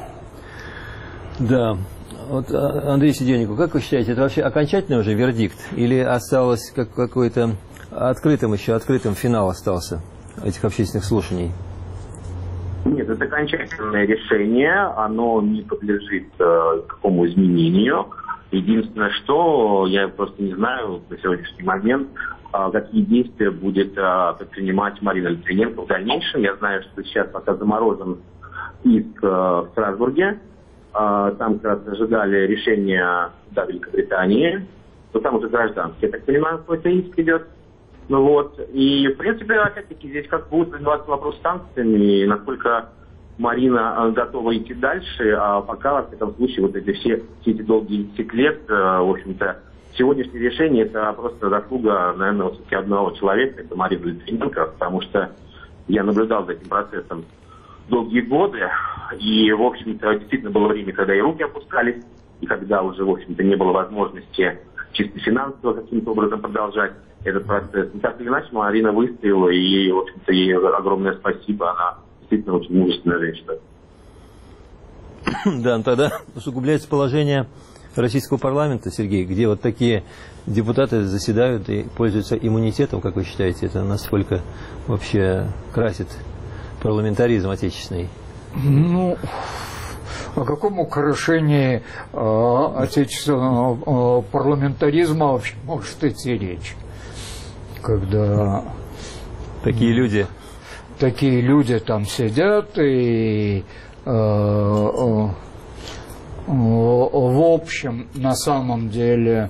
Да. Вот, Андрей Сидельников, как вы считаете, это вообще окончательный уже вердикт? Или осталось какой-то открытым финал остался этих общественных слушаний? Нет, это окончательное решение, оно не подлежит какому изменению. Единственное, что я просто не знаю на сегодняшний момент, какие действия будет предпринимать Марина Литвиненко в дальнейшем. Я знаю, что сейчас пока заморожен иск в Страсбурге. Там как раз ожидали решения суда Великобритании. Но там уже гражданский, я так понимаю, какой-то иск идет. Ну вот, и в принципе, опять-таки, здесь как будет развиваться вопрос с санкциями, и насколько Марина готова идти дальше, а пока, в этом случае, вот все эти долгие 10 лет, в общем-то, сегодняшнее решение, это просто заслуга, наверное, все-таки одного человека, это Марина Литвиненко, потому что я наблюдал за этим процессом долгие годы, и, в общем-то, действительно было время, когда и руки опускались, и когда уже, в общем-то, не было возможности чисто финансово каким-то образом продолжать этот процесс. Но так или иначе, Марина выстояла, и ей, в общем-то, ей огромное спасибо. Она действительно очень мужественная женщина. Да, тогда усугубляется положение российского парламента, Сергей, где вот такие депутаты заседают и пользуются иммунитетом, как вы считаете, это насколько вообще красит парламентаризм отечественный? Ну, о каком украшении отечественного парламентаризма вообще может идти речь? Когда такие люди там сидят и в общем, на самом деле,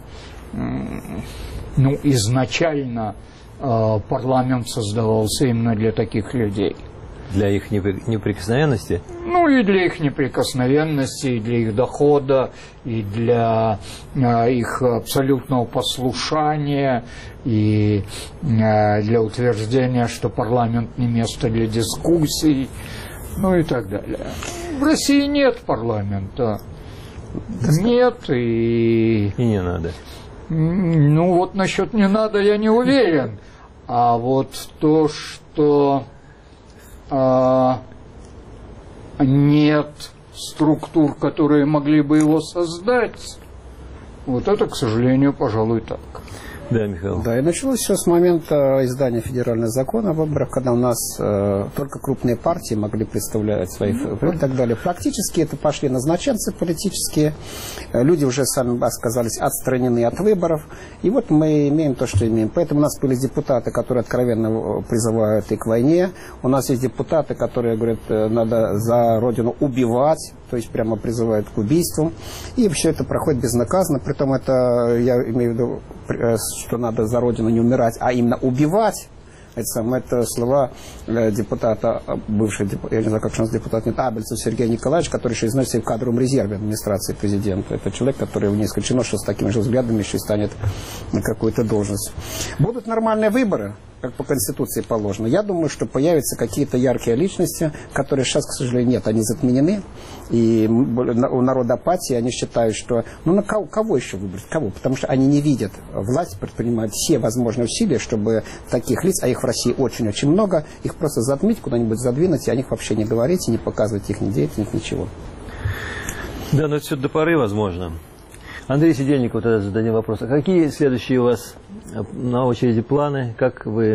изначально парламент создавался именно для таких людей. Для их неприкосновенности? Ну, и для их неприкосновенности, и для их дохода, и для их абсолютного послушания, и для утверждения, что парламент не место для дискуссий, ну и так далее. В России нет парламента. Нет, и не надо. Ну, вот насчет «не надо» я не уверен. А вот то, что нет структур, которые могли бы его создать, вот это, к сожалению, пожалуй, так. Да, Михаил. Да, и началось все с момента издания федерального закона о выборах, когда у нас только крупные партии могли представлять своих и так далее. Практически это пошли назначенцы политические, люди уже сами оказались отстранены от выборов, и вот мы имеем то, что имеем. Поэтому у нас были депутаты, которые откровенно призывают и к войне, у нас есть депутаты, которые говорят, надо за Родину убивать, то есть прямо призывают к убийству, и все это проходит безнаказанно, притом это, я имею в виду, что надо за Родину не умирать, а именно убивать. Это слова депутата, бывшего, я не знаю, как у нас депутат нет, Абельцев Сергей Николаевич, который еще износится в кадровом резерве администрации президента. Это человек, который не исключено, что с такими же взглядами еще станет на какую-то должность. Будут нормальные выборы, как по Конституции положено. Я думаю, что появятся какие-то яркие личности, которые сейчас, к сожалению, нет, они затменены. И у народа апатия, они считают, что на кого еще выбрать? Кого? Потому что они не видят. Власть предпринимает все возможные усилия, чтобы таких лиц, а их в России очень-очень много, их просто затмить, куда-нибудь задвинуть, и о них вообще не говорить, и не показывать их ни деятельность, ничего. Да, но это все до поры возможно. Андрей Сидельников, тогда зададим вопрос. А какие следующие у вас на очереди планы? Как вы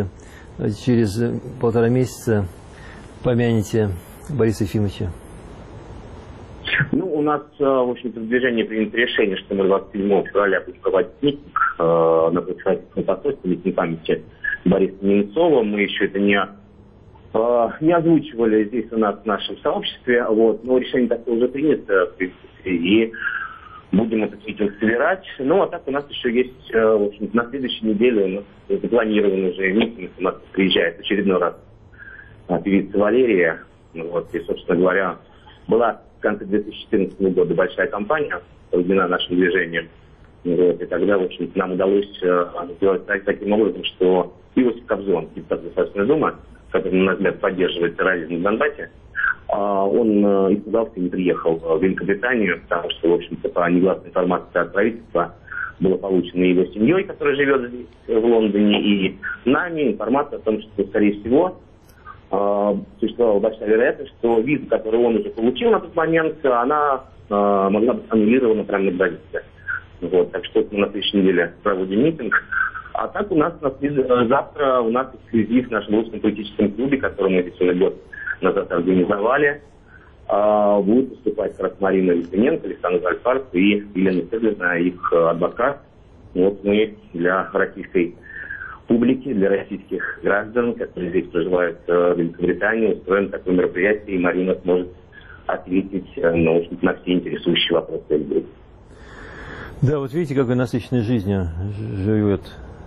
через 1,5 месяца помянете Бориса Ефимовича? Ну, у нас, в общем-то, в движении принято решение, что мы 27 февраля будем проводить митинг на председательском посольстве митинг памяти Бориса Немцова. Мы еще это не озвучивали здесь у нас в нашем сообществе, вот, но решение такое уже принято, в принципе, и будем этот митинг собирать. Ну, а так у нас еще есть, в общем, на следующей неделе у нас запланирован уже митинг, у нас приезжает в очередной раз певица Валерия, вот, и, собственно говоря, была в конце 2014 года большая кампания, проведена нашим движением, вот, и тогда, в общем, нам удалось сделать таким образом, что Иосиф Кобзон, депутат Государственной Думы, который, на наш взгляд, поддерживает терроризм в Донбассе, он испугался и не приехал в Великобританию, потому что, в общем-то, по негласной информации от правительства было получено его семьей, которая живет здесь, в Лондоне, и нами информация о том, что, скорее всего, существовала большая вероятность, что виза, которую он уже получил на тот момент, она могла быть аннулирована прямо на границе. Вот, так что мы на следующей неделе проводим митинг. А так у нас завтра у нас эксклюзив в нашем русском политическом клубе, который мы здесь год назад организовали. Будут выступать как раз Марина Литвиненко, Александр Зальфарс и Елена Сеглина, их адвокат. Вот мы для российской публики, для российских граждан, которые здесь проживают в Великобритании, устроим такое мероприятие, и Марина сможет ответить на все интересующие вопросы людей. Да, вот видите, какой насыщенной жизнью живет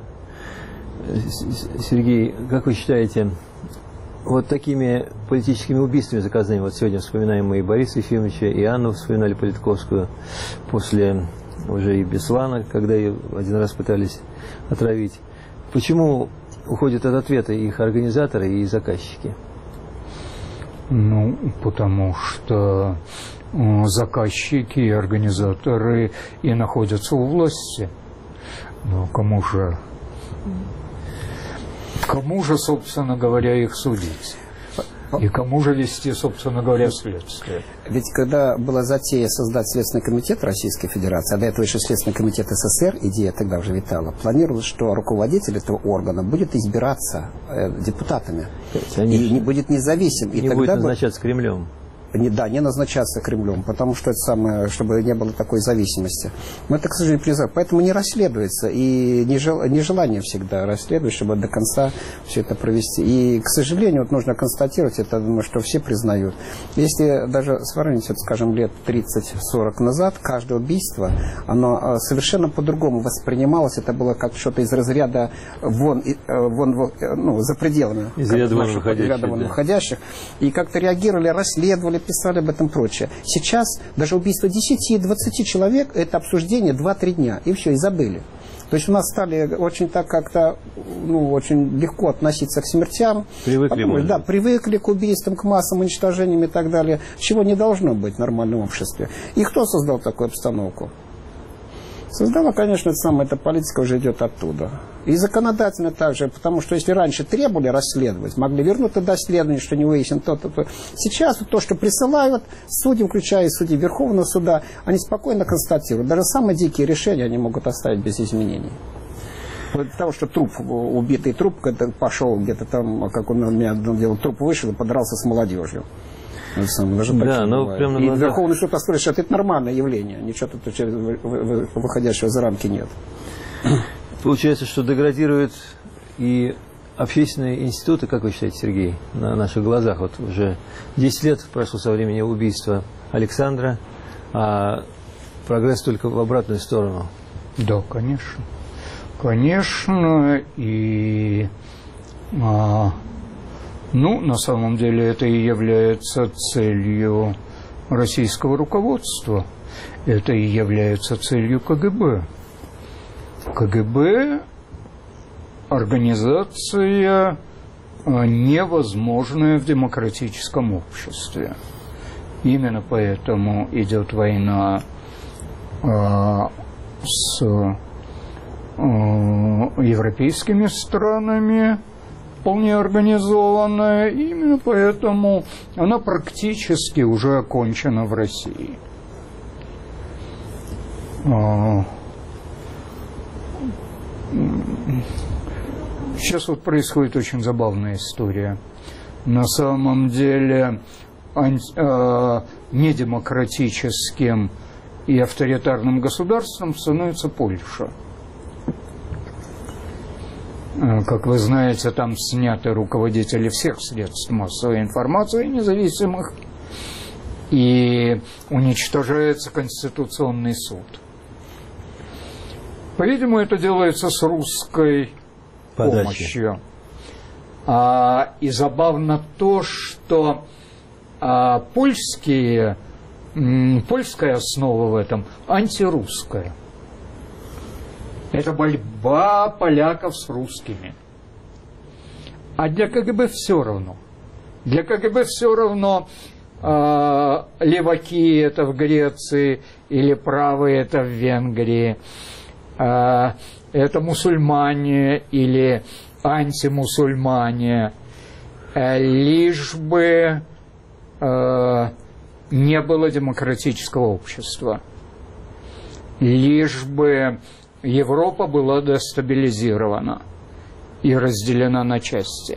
Сергей. Как вы считаете, вот такими политическими убийствами заказными, вот сегодня вспоминаем мы и Бориса Ефимовича, и Анну вспоминали Политковскую, после уже и Беслана, когда ее один раз пытались отравить. Почему уходят от ответа их организаторы и заказчики? Ну, потому что заказчики и организаторы и находятся у власти. Но кому же, собственно говоря, их судить? И кому же вести, собственно говоря, следствие? Ведь когда была затея создать Следственный комитет Российской Федерации, а до этого еще Следственный комитет СССР, идея тогда уже витала, планировалось, что руководитель этого органа будет избираться депутатами. Конечно. И не будет независим. И не тогда будет назначаться Кремлем. Не назначаться Кремлем, потому что это самое, чтобы не было такой зависимости. Мы это, к сожалению, призываем. Поэтому не расследуется, и нежелание всегда расследовать, чтобы до конца все это провести. И, к сожалению, вот нужно констатировать, это, думаю, что все признают. Если даже сравнить, вот, скажем, лет 30-40 назад, каждое убийство, оно совершенно по-другому воспринималось. Это было как что-то из разряда за пределами. Из ряда вон выходящих. И как-то реагировали, расследовали, писали об этом прочее. Сейчас даже убийство 10-20 человек – это обсуждение 2-3 дня. И все, и забыли. То есть у нас стали очень так как-то, очень легко относиться к смертям. Привыкли к убийствам, к массам, уничтожениям и так далее. Чего не должно быть в нормальном обществе. И кто создал такую обстановку? Создала, конечно, эта политика уже идет оттуда. И законодательно также, потому что если раньше требовали расследовать, могли вернуть туда исследование, что не выяснено то. Сейчас то, что присылают судьям, включая судей Верховного суда, они спокойно констатируют. Даже самые дикие решения они могут оставить без изменений. Вот того, что убитый труп, пошел где-то там, как он у меня делал, труп вышел и подрался с молодежью. Да, но прямо и Верховный суд посмотрит, что это нормальное явление, ничего тут выходящего за рамки нет. Получается, что деградируют и общественные институты, как вы считаете, Сергей, на наших глазах. Вот уже 10 лет прошло со времени убийства Александра, а прогресс только в обратную сторону. Да, конечно. Конечно, и... на самом деле это и является целью российского руководства. Это и является целью КГБ. КГБ – организация невозможная в демократическом обществе. Именно поэтому идет война с европейскими странами, вполне организованная, и именно поэтому она практически уже окончена в России. Сейчас вот происходит очень забавная история. На самом деле недемократическим и авторитарным государством становится Польша. Как вы знаете, там сняты руководители всех средств массовой информации независимых, и уничтожается Конституционный суд. По-видимому, это делается с русской помощью. И забавно то, что польская основа в этом антирусская. Это борьба поляков с русскими. А для КГБ все равно. Для КГБ все равно, леваки это в Греции или правые это в Венгрии. Это мусульмане или антимусульмане. Лишь бы не было демократического общества. Лишь бы Европа была дестабилизирована и разделена на части.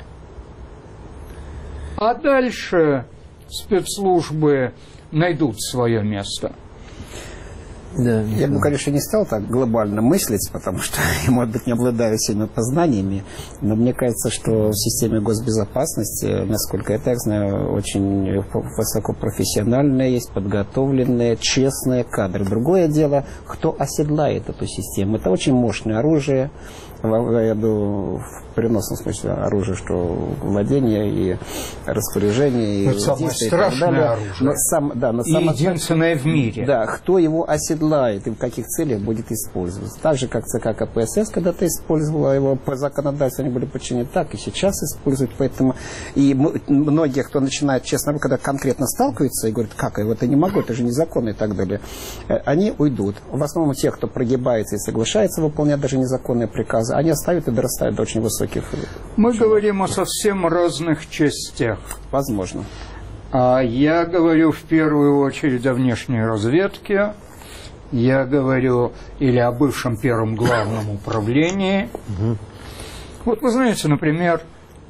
А дальше спецслужбы найдут свое место. Да, я бы, конечно, не стал так глобально мыслить, потому что я, может быть, не обладаю всеми познаниями, но мне кажется, что в системе госбезопасности, насколько я так знаю, очень высокопрофессиональные есть, подготовленные, честные кадры. Другое дело, кто оседлает эту систему. Это очень мощное оружие, я думаю, в переносном смысле оружие, что владение и распоряжение. Это самое страшное оружие. Но и единственное в мире. Да, кто его оседлает и в каких целях будет использоваться. Так же, как ЦК КПСС когда-то использовала его по законодательству, они были подчинены, так и сейчас используют. Поэтому и многие, кто начинает, честно говоря, когда конкретно сталкиваются и говорят, как, я это не могу, это же незаконно и так далее, они уйдут. В основном те, кто прогибается и соглашается выполнять даже незаконные приказы, они оставят и дорастают до очень высоких. Мы говорим о совсем разных частях. Возможно. Я говорю в первую очередь о внешней разведке. Я говорю или о бывшем первом главном управлении. Вот вы знаете, например,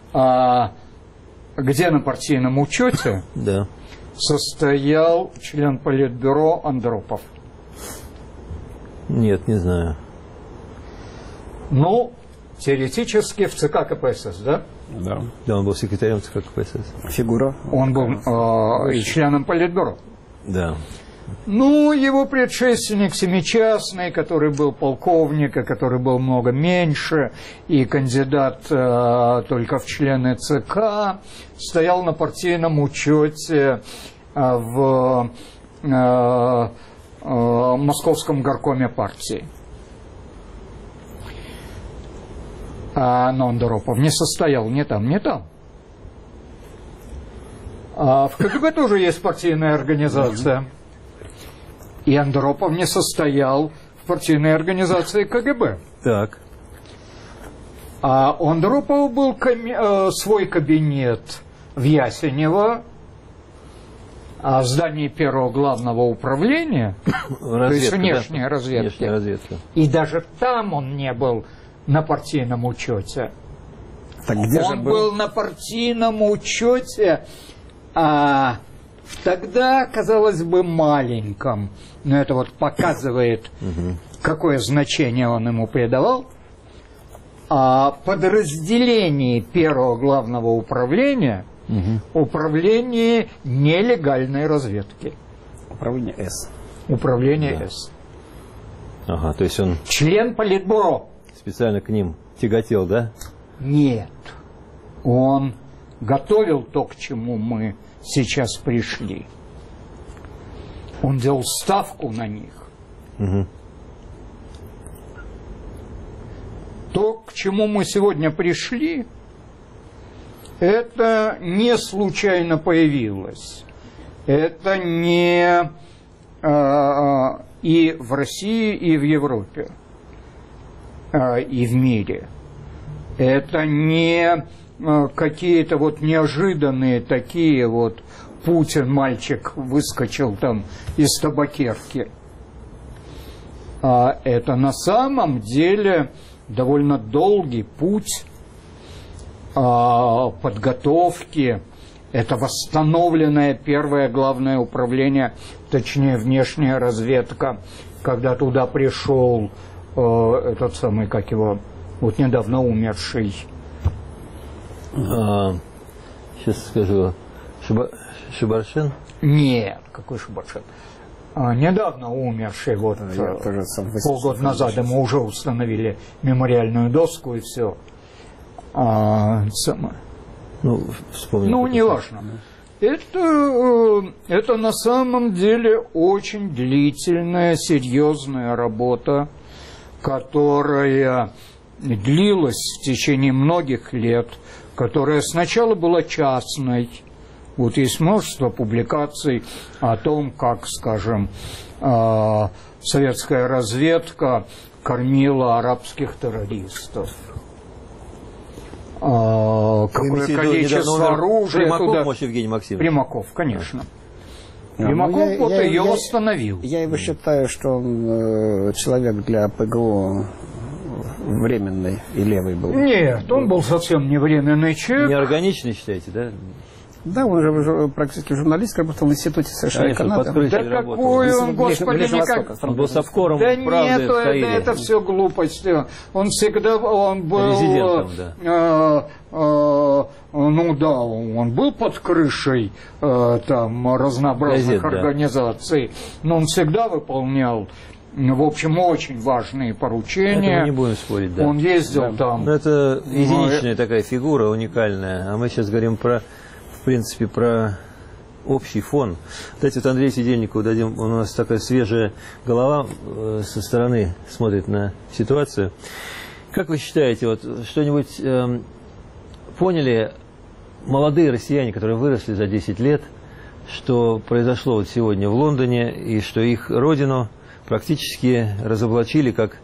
где на партийном учете состоял член Политбюро Андропов? Нет, не знаю. Ну, теоретически в ЦК КПСС, да? Да. Да, он был секретарем ЦК КПСС. Фигура. Он был членом Политбюро. Да. Ну, его предшественник Семичастный, который был полковник, который был много меньше, и кандидат только в члены ЦК, стоял на партийном учете в Московском горкоме партии. Но Андропов не состоял ни там, ни там. В КГБ тоже есть партийная организация. И Андропов не состоял в партийной организации КГБ. Так. А у Андропова был свой кабинет в Ясенево, в здании первого главного управления, то есть внешняя разведка. И даже там он не был на партийном учете. Так где он был на партийном учете тогда, казалось бы, маленьком, но это вот показывает, какое значение он ему придавал, подразделении первого главного управления, управление нелегальной разведки. Управление С. Управление С. Ага, то есть он... Член Политбюро. Специально к ним тяготел, да? Нет. Он готовил то, к чему мы сейчас пришли. Он делал ставку на них. То, к чему мы сегодня пришли, это не случайно появилось. Это не и в России, и в Европе, и в мире. Это не какие-то вот неожиданные такие вот Путин, мальчик, выскочил там из табакерки. Это на самом деле довольно долгий путь подготовки. Это восстановленное первое главное управление, точнее внешняя разведка, когда туда пришел этот самый, как его, вот недавно умерший. Сейчас скажу, Шибаршин? Нет, какой Шибаршин? Недавно умерший, вот полгода назад ему уже установили мемориальную доску и все. Ну, вспомнил. Ну, неважно. Это на самом деле очень длительная, серьезная работа, которая длилась в течение многих лет, которая сначала была частной. Вот есть множество публикаций о том, как, скажем, советская разведка кормила арабских террористов. Какое количество оружия Примаков, туда... может, Евгений Максимович? Примаков, конечно. Примаков ее восстановил. Я его считаю, что он человек для ПГО временный и левый был. Нет, он был совсем не временный человек. Неорганичный, считаете, да? Да, он же практически журналист, работал в институте США и Канады. Да какой он, господи, никак... Он был совкором, да правда, нет, это все глупости. Он всегда, он был... Резидентом, да. Ну да, он был под крышей там разнообразных организаций, но он всегда выполнял, в общем, очень важные поручения. Это мы не будем спорить, да. Он ездил там. Но это единичная такая фигура, уникальная. А мы сейчас говорим про, в принципе, про общий фон. Давайте вот Андрею Сидельникову дадим, у нас такая свежая голова со стороны смотрит на ситуацию. Как вы считаете, вот что-нибудь поняли молодые россияне, которые выросли за 10 лет, что произошло вот сегодня в Лондоне, и что их родину практически разоблачили как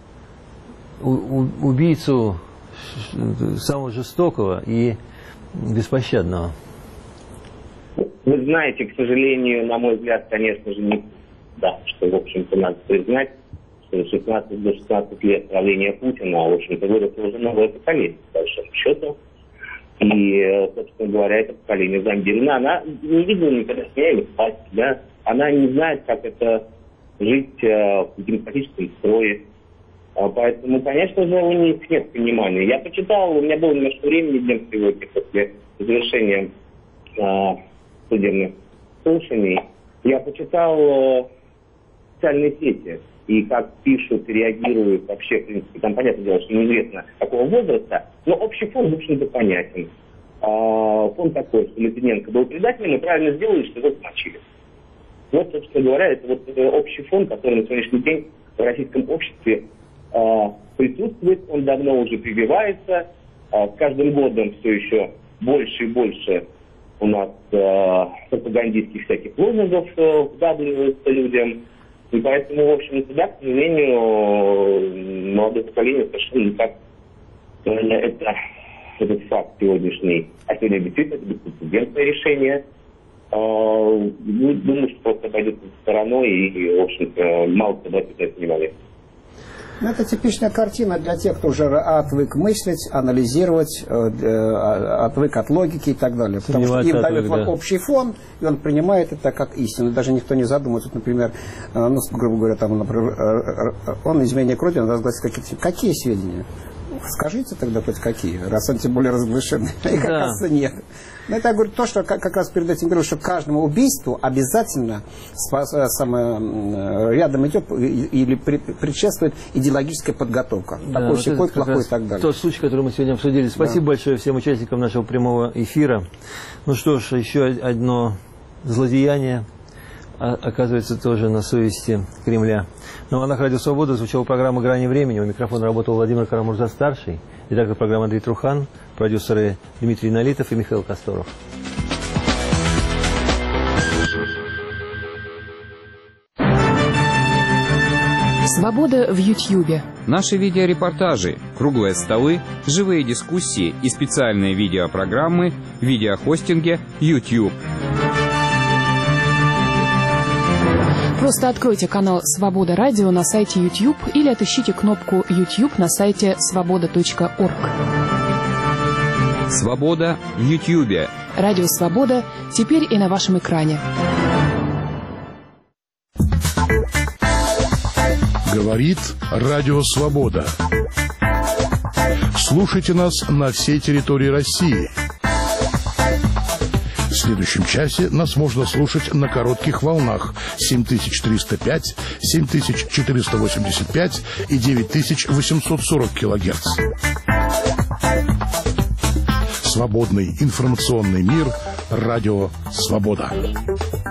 убийцу самого жестокого и беспощадного? Вы знаете, к сожалению, на мой взгляд, конечно же, не да, что, в общем-то, надо признать, что 16 до 16 лет правления Путина, в общем-то, выросло уже новое поколение, по большому счету. И, собственно говоря, это поколение зомбировано. Она не видела никогда смеялись спать, да? Она не знает, как это жить в демократическом строе. Поэтому, конечно же, у них нет понимания. Я почитал, у меня было немножко времени днем сегодня после завершения судебных слушаний. Я почитал социальные сети и как пишут, реагируют вообще, в принципе, там, понятное дело, что неизвестно какого возраста, но общий фон, в общем-то, понятен. Фон такой, что Литвиненко был предателем и правильно сделали, что его смочили. Вот, собственно говоря, это вот общий фон, который на сегодняшний день в российском обществе присутствует, он давно уже прививается, с каждым годом все еще больше и больше у нас пропагандистских всяких лозунгов вдавливается людям. И поэтому, в общем, да, к сожалению, молодое поколение совершенно никак этот факт сегодняшний, а сегодня действительно это беспрецедентное решение. Думаю, что просто пойдет стороной и, в общем-то, мало кто обратит на это внимание. Это типичная картина для тех, кто уже отвык мыслить, анализировать, отвык от логики и так далее. Потому что им дают общий фон, и он принимает это как истину. Даже никто не задумывается, например, ну, грубо говоря, там, например, он изменник Родины разгласит какие сведения? Скажите тогда хоть какие, раз он тем более разглашенный. И как раз нет. Но это, я говорю, то, что как раз перед этим говорю, что каждому убийству обязательно рядом идет или предшествует идеологическая подготовка. Да, такой, вот секой, плохой и так далее. Тот случай, который мы сегодня обсудили. Спасибо большое всем участникам нашего прямого эфира. Ну что ж, еще одно злодеяние оказывается тоже на совести Кремля. На волнах Радио Свобода звучала программа «Грани времени». У микрофона работал Владимир Карамурза-старший, редактор программы Андрей Трухан, продюсеры Дмитрий Налитов и Михаил Косторов. Свобода в Ютьюбе. Наши видеорепортажи, круглые столы, живые дискуссии и специальные видеопрограммы в видеохостинге YouTube. Просто откройте канал «Свобода Радио» на сайте YouTube или отыщите кнопку YouTube на сайте svoboda.org. Свобода в Ютьюбе. Радио «Свобода» теперь и на вашем экране. Говорит Радио Свобода. Слушайте нас на всей территории России. В следующем часе нас можно слушать на коротких волнах 7305, 7485 и 9840 килогерц. Свободный информационный мир. Радио Свобода.